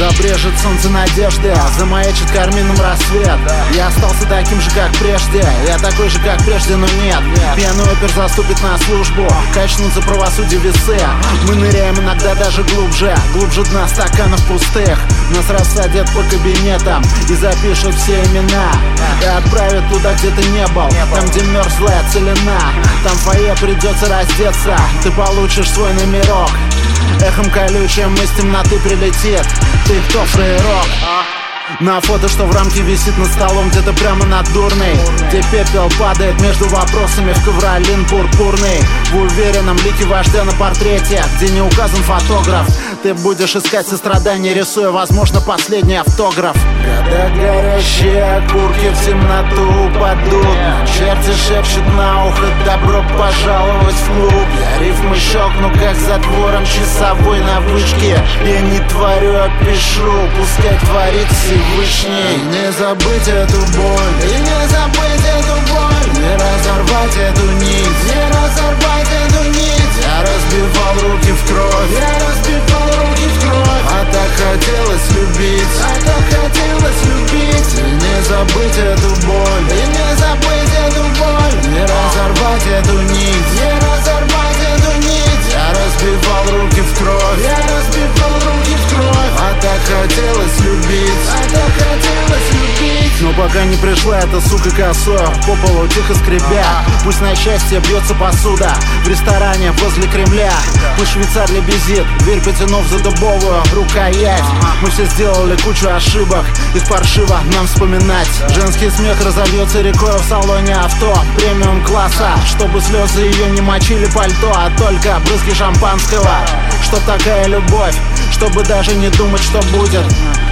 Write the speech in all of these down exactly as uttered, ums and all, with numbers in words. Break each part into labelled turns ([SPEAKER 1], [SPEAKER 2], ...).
[SPEAKER 1] Забрежет солнце надежды, замаячит кармином рассвет. Я остался таким же, как прежде, я такой же, как прежде, но нет. Пьяный опер заступит на службу, качнутся правосудие весы. Мы ныряем иногда даже глубже, глубже дна стаканов пустых. Нас рассадят по кабинетам и запишут все имена и отправят туда, где ты не был, там, где мерзлая целина. Там в фойе придется раздеться, ты получишь свой номерок. Эхом колючим из темноты прилетит: ты кто, фрейрок? На фото, что в рамке висит над столом, где-то прямо над дурной, где пепел падает между вопросами в ковролин пурпурный. В уверенном лике вождя на портрете, где не указан фотограф, ты будешь искать сострадание, рисуя, возможно, последний автограф. Когда горящие окурки в темноту упадут, черти шепчут на ухо: добро пожаловать в клуб. Я рифмы щелкну, как затвором часовой на вышке. Я не творю, а пишу, пускай творит Всевышний. Не забыть эту боль, и не забыть эту боль, не разорвать эту нить, не разорвать эту нить. Я разбивал руки в кровь, я разбивал руки в кровь. А так хотелось любить, а так хотелось любить. И не забыть эту боль, и не забыть эту боль, не разорвать эту нить, не разорвать эту нить. Я разбивал руки в кровь, я разбивал руки в кровь. А так хотелось любить, а так хотелось любить. Но пока не пришла эта сука косою, по полу тихо скребя. Пусть на счастье бьется посуда в ресторане возле Кремля. Пусть швейцар лебезит, дверь потянув за дубовую рукоять. Мы все сделали кучу ошибок, и паршиво нам вспоминать. Женский смех разольется рекой в салоне авто премиум класса, чтобы слезы ее не мочили пальто, а только брызги шампанского. Чтоб такая любовь, чтобы даже не думать, что будет.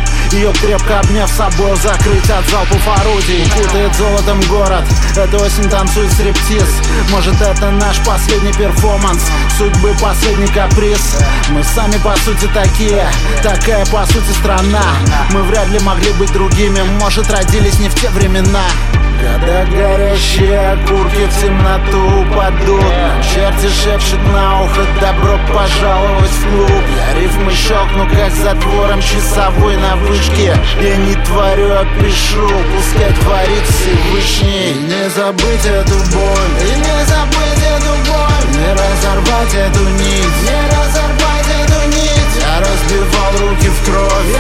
[SPEAKER 1] Ее крепко обняв собой, закрыть от залпов орудий. Путает золотом город, эта осень танцует стриптиз. Может, это наш последний перформанс, судьбы последний каприз. Мы сами по сути такие, такая по сути страна. Мы вряд ли могли быть другими, может, родились не в те времена. Когда горящие окурки в темноту упадут, черти шепчут на ухо: добро пожаловать в клуб. Я рифмы щелкну, как затвором часовой на вышке. Я не творю, а пишу, пускай творит Всевышний. И не забыть эту боль, и не забыть эту боль, не разорвать эту нить, не разорвать эту нить. Я разбивал руки в кровь,